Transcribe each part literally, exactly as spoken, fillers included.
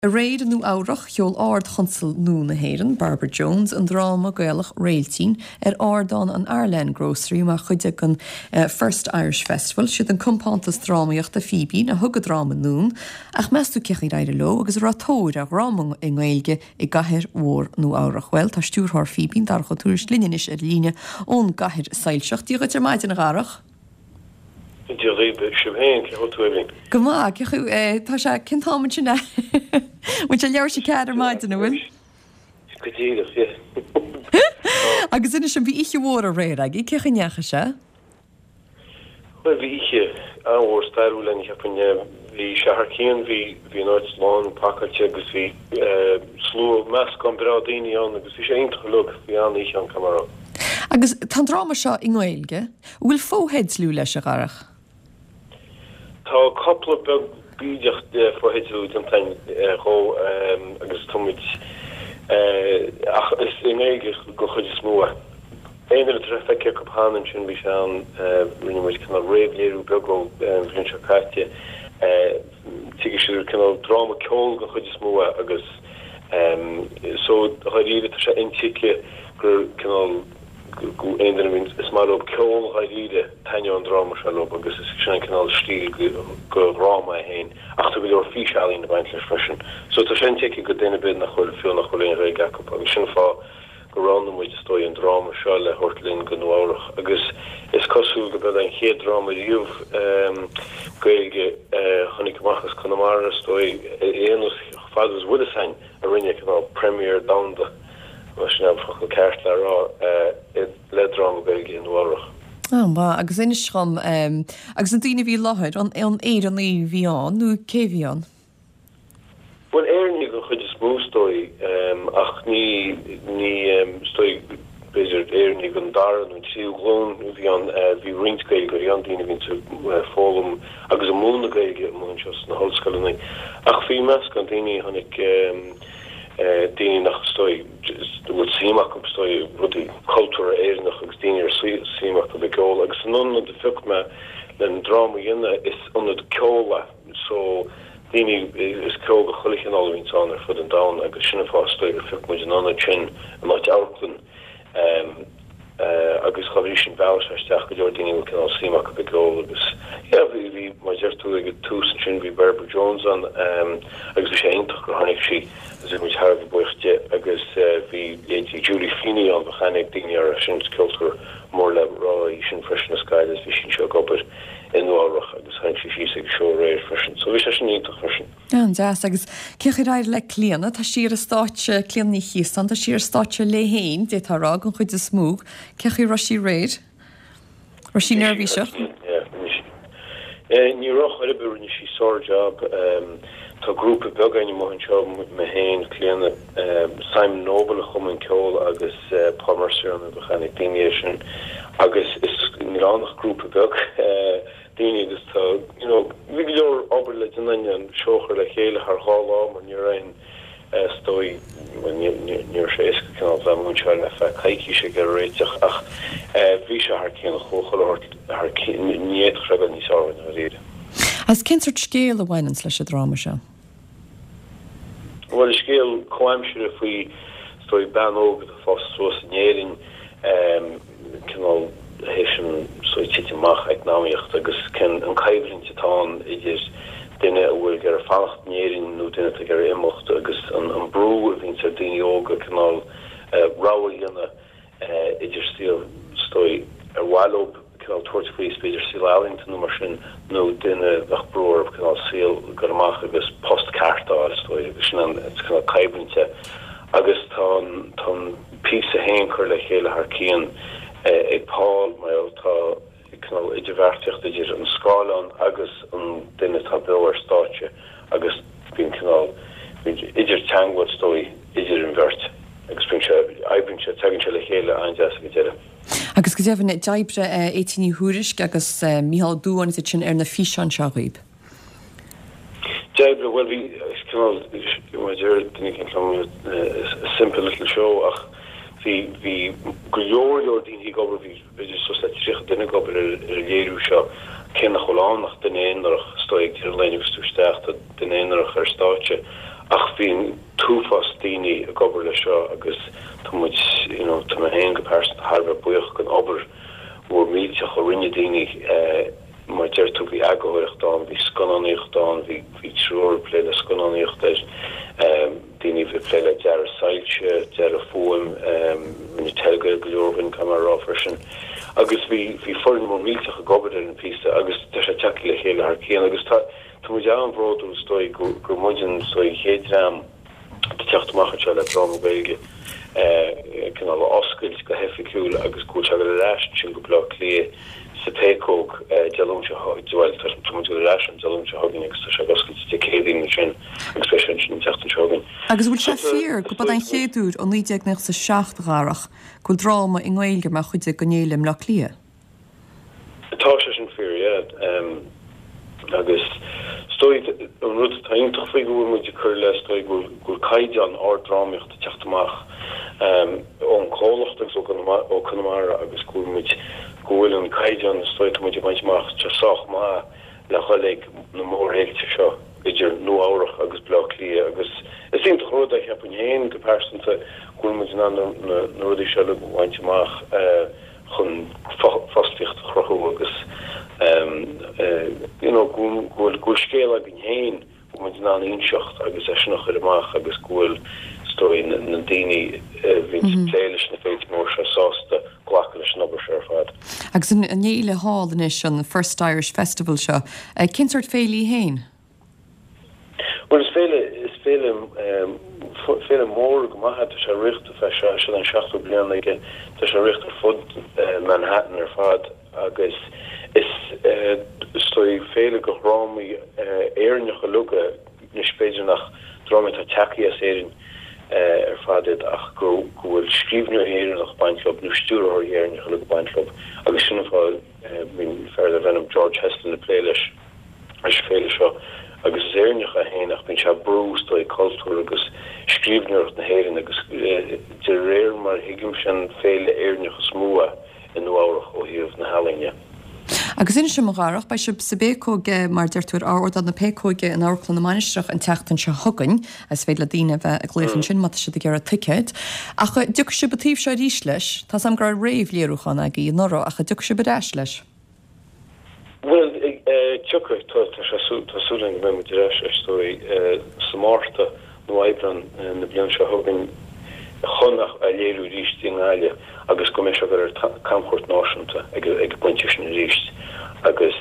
A réad nú áireach cheol ard chonsal nú na héireann, Barbara Jones, an dráma gaelach réaltín ar ardán an Ireland Grocery mar chuide an uh, First Irish Festival, siad an compántas drámaíocht a Phoebe na thugad dráma nún, ach measú ceach i raire lo, agus ratóir a rámang i Gaeilge i gahir mhór nú áireach. Well, tá stúrthar Phoebe dar go túris líneis ar líne ón gahir sailseach. Díogat ar maid in gharach? Gymá, cechu, tá sé cintáman sinna. Wyt ti'n leir si cair ar maid yn ywyn? Gydíach, ie. Agus yna sy'n fi eich wôr ar reir ag, i ceach yn iach ysio? Wel, fi eich awr stairw len eich apyn fi siarcyn fi fi noed slon pacat agus fi slw mas gan brad un i an agus fi eisiau eintach lwg fi an eich an camera. Agus tan drama sio i Gaeilge, wyl fo heads lw leis a garach? Tá couple of bug bídeach de foheadú an tain go agus tumid ach is in éige go chud is móa. Éidir trefeice go hánan sin bhí seán rinne muid canal réimléirú bego bhrín se caite tuige siúr canal drama ceol go chud is móa agus so chuiríide tá sé intíce gur canal go éidir mint is mar op ceol chuiríide taine an drama se lob agus is sin canal stíl go ráma héin ach tu go fi alín baint leis fresin. So tá sin teici go déine bid nach chuil fiú nach chuil ré gaco agus sin fá go random muid stoi an drama se le hortlín go nuárach agus is cosú go bed an ché drama dúh goilge chonig machchas Connemara stoi éanus fadas wud sein a rinne canal Premier Downda was sin amfach go ceart le rá le drama goilge in nuárach. Ah, ba, agus in schram, um, agus an dine bhí láthir, an éad an í bhí an, nú cé bhí an? Wel, éirní go chud is mú stoi, um, ach ní, ní um, stoi bezir éirní gan daran, yn tíu glón bhí an, uh, bhí rint gael gur an dine bhín uh, fólum, agus a múna gael ge múna just na holskalani. Ach bhí mes gan dine hannig um, uh, dine nach stoi, wat síach op stoi rudi cultúra éirinach agus dine ar síach a bególa agus nun de fucht me den drama inne is under de ceola so dine is ceoga chulich an all vín an ar fud an da agus sinna fá stoi a fucht mu an anna chin a mat outlan um, uh, agus chaví sin básteach go dor dine can all síach a bególa agus ja vi vi ma jertu ag tús sin vi Barbara Jones an um, agus sé eintach go hannig si as it was Harvey Buchte agus vi uh, Julie Feeney on mechanic ding ar sin culture more level raw sin freshness guide as vi sin show up it in Norwich agus hain si fi sig show rare freshen so vi sin eintach freshen. Ja, an jas agus cechi rair le cliana tá sir a stáitse clianní chisan tá sir stáitse le héin dé tá rag an chuid a smúg cechi rosi réir rosi nervví seo. Ní roch a bur ni si sore job um, tá grúpa begaine mo anseo me héin cliana um, Simon Noble a chum an ceol agus uh, Paul Mercer an bechanig daine agus is níránach grúpa beg uh, daine agus tá you know vi leor ober le denine an seochar le chéile haar hála man ní rein uh, stoi níor sé is canal bhemunseil le fe caiici sé go réiteach ach bhí se haar céan chochel haar níiad chregan níos áhain a réide. As cinsert scéal a bhainans leis a drama seo? Well, scéal coimsir a faoi stoi ban ógad a fás sos néirin canal héisian soi titimach ag náíocht agus cin an caibrin titán idir duine a bhfuil gur a fannacht néirin nó duine a gur imocht agus an, an brú a vín sa daine óga canal uh, ráil dhéanana uh, idir stíl stoi ar bhhailób canal tuairtfaois beidir síl Allington mar sin nó duine bheith brúir canal síl gur amach agus postcartáil stoi agus sin an canal caibrinse agus tá tá pí a héin chuir le chéile haar cían uh, ag Paul mai tá canal idir bharteocht idir an scálan agus an duine tá bil ar stáitse agus bín canal idir teangwad stoi idir an bhirt agus bín se aibrin se tegin se le chéile ein deas go deire. Agus go deimhne daibre éitiní thuúris agus Mícheál Dúin is sin ar na físeán seaghíb. Daibre, well, vi canal ma deir duine can a simple little show ach vi vi goor your din hi gober vi vi so set sich dinne gober er léú seo ken nach choán nach den éach stoig tir lenig stocht den éach er staatje ach bhín túfas daoine a gobar le seo agus tá muid you know tá hen go person Harvard buoch gan obair ó míteach ó rinne daoine mar deir tú bhí agóirecht an bhí sconaíocht an bhí bhí trúr pléile sconaíocht is daoine bhí pléile dear sailte dear a fóim mini telga glúrvin camera offersin agus bhí bhí forin mór míteach a gobar an písta agus tá sé teach le chéile ar céan agus tá tá muid an bhródú stoi go go muidin stoi chéadram de techtach se le drama Belge ken alle oskuil go heffiúil agus go a leis sin go blok lee sa pekoog delum delum hogin goskil sin techten. Agus bhfuil sé fear go bad an chéadúd an níideag nach sa seaachtarach go drama in ghilge me chuide gonélim le lia. Tá sin fear agus stoi an ru taintach fi go mu chur le stoi go caiidan á drámiocht techtach um on callcht so o Connemara agus go mit goil an caiidan stoi mu baintach te soch ma le choleg na mór héilte seo idir nó áireach agus blach lí agus is sin ro a heb an héin go persanta go mu an na nodi se baintach chun fastficht chrochu agus um you know go go go scale agin héin mu an insecht agus e noch amach agus goil stoi na déine vin pléiles na féit mór se sásta glachel snobber se fad. Agus an éile hall is an First Irish Festival seo. Kinstart félí héin? Well is féle is féle um féle mór gomaha se richte fe se an seachú blian leige te se richter fud Manhattan er fad agus is stoi féle go rámi éirne gelukke ni spéidir nach drama a taki as érin er fadid ach go gohfuil skrifnu héieren nach bainklub nu stuur héieren geluk bainklub agus sinnne fall min verder venom George Heston de pléiles as féle seo agus éirnecha hénach bin se broús dói cultúr agus skrifnucht na héieren agus de réir mar higim sin féle éirnecha smúa in nu áireach ó hiúh na Hallinge. Agus in sem marach bei se sa bécóge mar deirtúir áir an na pécóige an áirlan na manisteach an teachtain se thugann as féile díine bheith a gléifn sin mat si gur a ticket. A chu du se betíh se ríis leis, Tá sam gur réimhléúchan a í norá a chu du se bedáis leis. Well tukur tasúling me met reis stoi samarta no ebran na blian se hogin chonnach a léú richt in aile agus go me er kamchort náta ag pointischen richt agus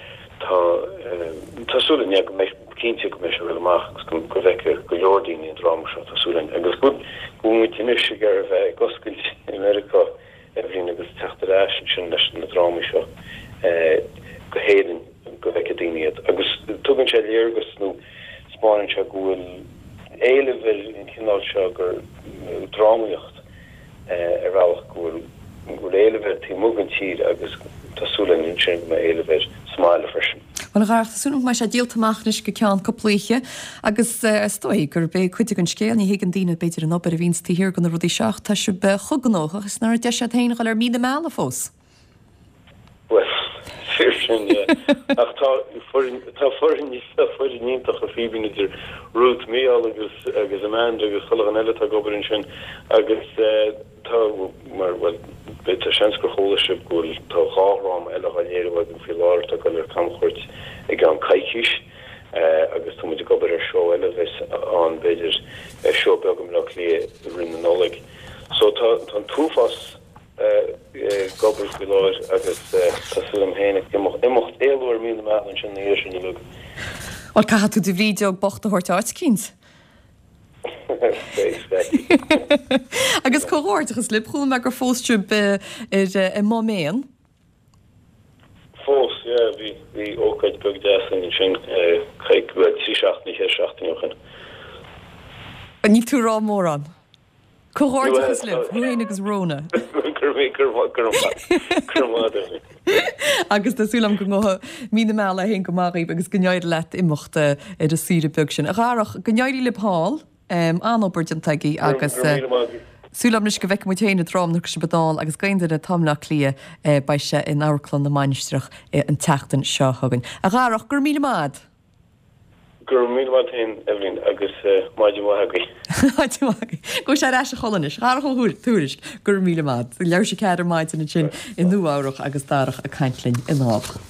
tasúling go me kinte go me goach go veker go Jordín in Dra tasúling agus go go moet mis ger goskil in Amerika rin agus techttarrá sin leis na drama seo go héden go vekadéniad agus tugin sé légus nó Spáin se gofuil éilevel in kinál se gur drámaocht arráach gofuil gofuil éilever tí mugan tír agus tasúlan in sin me éilever smáile fersin. Well rachtún mai sé díaltamachnis go cean coplíe agus stoi gur be chuide an scéal ní hégan díine beidir an obair a víns tíhir gan rudí seach tá se be chuganóch agus nar de sé héine ar mí meile fós. Well sin ach tá forin ní forin níintach a fibin idir rút mé agus agus a man agus chola an eile a goberin sin agus tá mar well bit a sensko choleship go tá chárám eile anéir wa an fi lá a go er kamchort ag an caiiciis agus tu go gober er seo eile vis an beidir seo begum le lé rinne noleg so tá tá túfas gober goir agus tasúm hénig imocht éúir mí me an sin hé sin lu. Or ca tú de vídeo bocht a hort áitkins? Agus chohort agus lipchoel me gur fóstru be er e má méan? Fós, ja, vi vi ókaid bug desin in sin kreik sísecht ní heachtin. Ní tú rá mór an? Cohort agus lip, huhéin agus róna. Agus tásúlam go mí meile hén go marí agus gneid leit imachta ar a síre bug sin. A rárach gneidí lip hall anopbert an taigi agus súlam nis go bheic mu téine rám nu se bedáil agus gaiidir a tamla lia bei se in áirlan na mainistreach an teachtain seo hagann. A rárach gur mí mád? gur mí hin Evelyn agus maidide maithagaí. Go sé eis a cholanis, Gar go túris gur míle mat. Leir sé ceir maidid in sin in nuárach agus darach a caiintlinn in ábh.